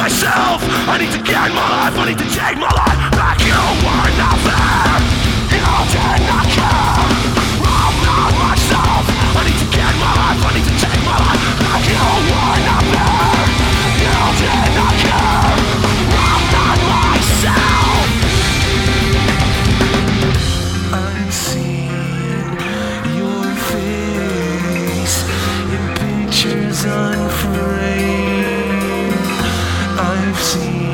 myself. I need to get my life, I need to take my life back. You were not there, you did not care. I'm not myself. I need to get my life, I need to take my life back. You were not there, you did not care. I'm not myself. I'm seeing your face in pictures unframed. I've seen